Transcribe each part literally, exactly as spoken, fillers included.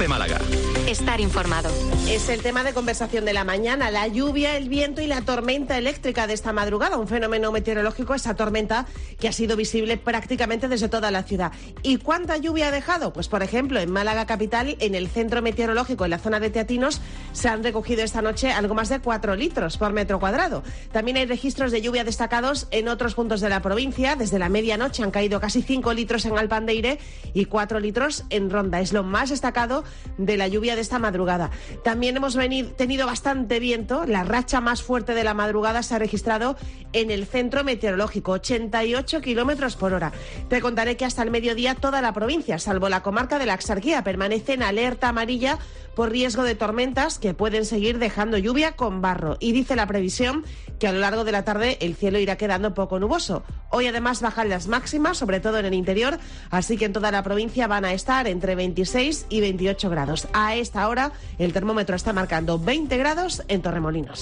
COPE Málaga. Estar informado. Es el tema de conversación de la mañana, la lluvia, el viento y la tormenta eléctrica de esta madrugada, un fenómeno meteorológico, esa tormenta que ha sido visible prácticamente desde toda la ciudad. ¿Y cuánta lluvia ha dejado? Pues por ejemplo, en Málaga capital, en el centro meteorológico, en la zona de Teatinos, se han recogido esta noche algo más de cuatro litros por metro cuadrado. También hay registros de lluvia destacados en otros puntos de la provincia. Desde la medianoche han caído casi cinco litros en Alpandeire y cuatro litros en Ronda. Es lo más destacado de la lluvia de esta madrugada. También hemos venido, tenido bastante viento. La racha más fuerte de la madrugada se ha registrado en el centro meteorológico, ochenta y ocho kilómetros por hora. Te contaré que hasta el mediodía toda la provincia, salvo la comarca de la Axarquía, permanece en alerta amarilla por riesgo de tormentas que pueden seguir dejando lluvia con barro. Y dice la previsión que a lo largo de la tarde el cielo irá quedando poco nuboso. Hoy además bajan las máximas, sobre todo en el interior, así que en toda la provincia van a estar entre veintiséis y veintiocho grados. A esta hora el termómetro está marcando veinte grados en Torremolinos.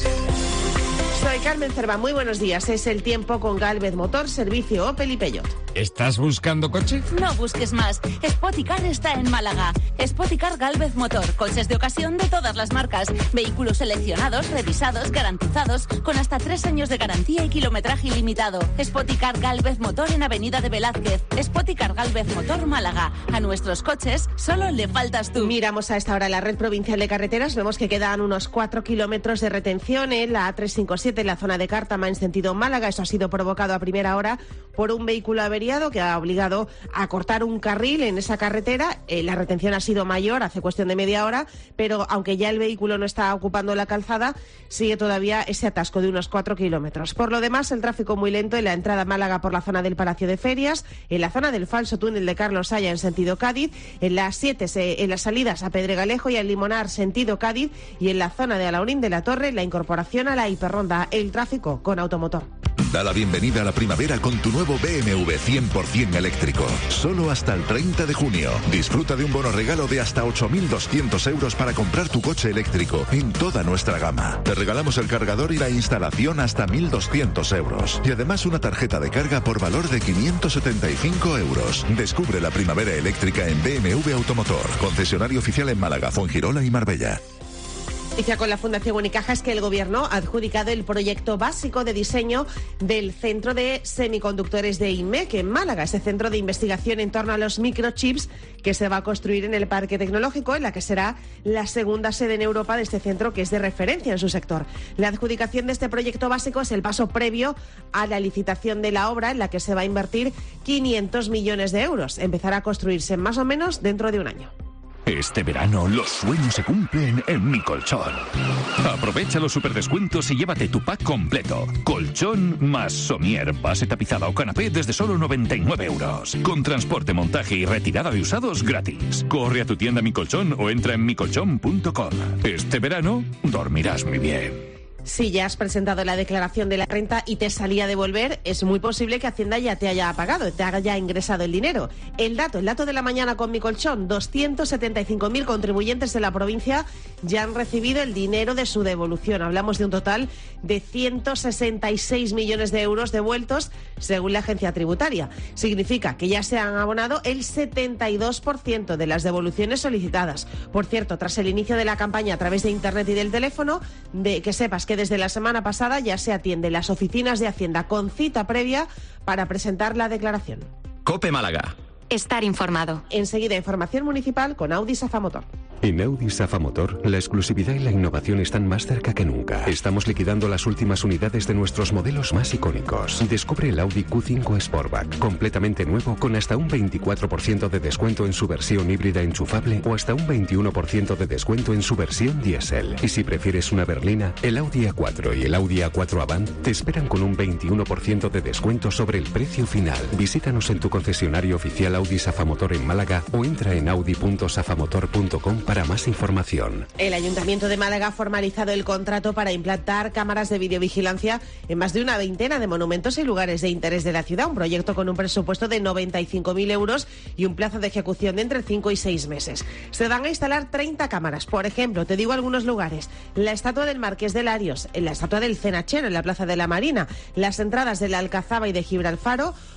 Soy Carmen Cerva, muy buenos días. Es el tiempo con Gálvez Motor, servicio Opel y Peugeot. ¿Estás buscando coche? No busques más. Spoticar está en Málaga. Spoticar Gálvez Motor. Coches de ocasión de todas las marcas. Vehículos seleccionados, revisados, garantizados, con hasta tres años de garantía y kilometraje ilimitado. Spoticar Gálvez Motor en Avenida de Velázquez. Spoticar Gálvez Motor Málaga. A nuestros coches solo le faltas tú. Miramos a esta hora la red provincial de carreteras. Vemos que quedan unos cuatro kilómetros de retención en la A trescientos cincuenta y siete en la zona de Cártama en sentido Málaga. Eso ha sido provocado a primera hora por un vehículo averiado que ha obligado a cortar un carril en esa carretera. Eh, la retención ha sido mayor hace cuestión de media hora, pero aunque ya el vehículo no está ocupando la calzada, sigue todavía ese atasco de unos cuatro kilómetros. Por lo demás, el tráfico muy lento en la entrada a Málaga por la zona del Palacio de Ferias, en la zona del falso túnel de Carlos Haya en sentido Cádiz, en las siete en las salidas a Pedregalejo y al Limonar sentido Cádiz, y en la zona de Alaurín de la Torre la incorporación a la hiperronda. El tráfico con automotor. Da la bienvenida a la primavera con tu nuevo B M W cien por ciento eléctrico. Solo hasta el treinta de junio. Disfruta de un bono regalo de hasta ocho mil doscientos euros para comprar tu coche eléctrico en toda nuestra gama. Te regalamos el cargador y la instalación hasta mil doscientos euros. Y además una tarjeta de carga por valor de quinientos setenta y cinco euros. Descubre la primavera eléctrica en B M W Automotor. Concesionario oficial en Málaga, Fuengirola y Marbella. Noticia con la Fundación Unicaja es que el Gobierno ha adjudicado el proyecto básico de diseño del Centro de Semiconductores de I M E C en Málaga, ese centro de investigación en torno a los microchips que se va a construir en el Parque Tecnológico, en la que será la segunda sede en Europa de este centro, que es de referencia en su sector. La adjudicación de este proyecto básico es el paso previo a la licitación de la obra, en la que se va a invertir quinientos millones de euros. Empezará a construirse más o menos dentro de un año. Este verano los sueños se cumplen en Mi Colchón. Aprovecha los superdescuentos y llévate tu pack completo. Colchón más somier, base tapizada o canapé desde solo noventa y nueve euros. Con transporte, montaje y retirada de usados gratis. Corre a tu tienda Mi Colchón o entra en mi colchón punto com. Este verano dormirás muy bien. Si ya has presentado la declaración de la renta y te salía a devolver, es muy posible que Hacienda ya te haya pagado, te haya ingresado el dinero. El dato, el dato de la mañana con Mi Colchón, doscientos setenta y cinco mil contribuyentes de la provincia ya han recibido el dinero de su devolución. Hablamos de un total de ciento sesenta y seis millones de euros devueltos, según la agencia tributaria. Significa que ya se han abonado el setenta y dos por ciento de las devoluciones solicitadas. Por cierto, tras el inicio de la campaña a través de Internet y del teléfono, de que sepas que desde la semana pasada ya se atiende las oficinas de Hacienda con cita previa para presentar la declaración. COPE Málaga. Estar informado. Enseguida, información municipal con Audi Safa Motor. En Audi Safa Motor, la exclusividad y la innovación están más cerca que nunca. Estamos liquidando las últimas unidades de nuestros modelos más icónicos. Descubre el Audi Q cinco Sportback, completamente nuevo, con hasta un veinticuatro por ciento de descuento en su versión híbrida enchufable o hasta un veintiuno por ciento de descuento en su versión diésel. Y si prefieres una berlina, el Audi A cuatro y el Audi A cuatro Avant te esperan con un veintiuno por ciento de descuento sobre el precio final. Visítanos en tu concesionario oficial Audi Safa Motor en Málaga o entra en audi punto safamotor punto com para más información. El Ayuntamiento de Málaga ha formalizado el contrato para implantar cámaras de videovigilancia en más de una veintena de monumentos y lugares de interés de la ciudad. Un proyecto con un presupuesto de noventa y cinco mil euros y un plazo de ejecución de entre cinco y seis meses. Se van a instalar treinta cámaras. Por ejemplo, te digo algunos lugares: la estatua del Marqués de Larios, la estatua del Cenachero en la Plaza de la Marina, las entradas de la Alcazaba y de Gibralfaro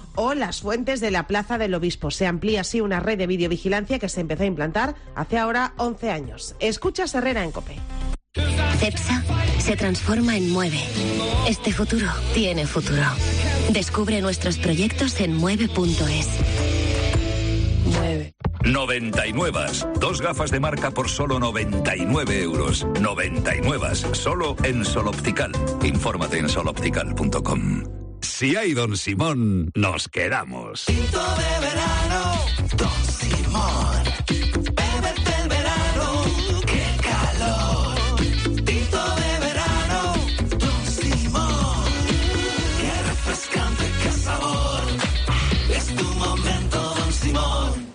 o las fuentes de la Plaza del Obispo. Se amplía así una red de videovigilancia que se empezó a implantar hace ahora once años. Escucha Herrera en COPE. Cepsa se transforma en Mueve. Este futuro tiene futuro. Descubre nuestros proyectos en mueve punto es. Mueve. noventa y nueve. Dos gafas de marca por solo noventa y nueve euros. noventa y nueve. Solo en Sol Optical. Infórmate en sol optical punto com. Si hay Don Simón, nos quedamos. Tinto de verano. Dos.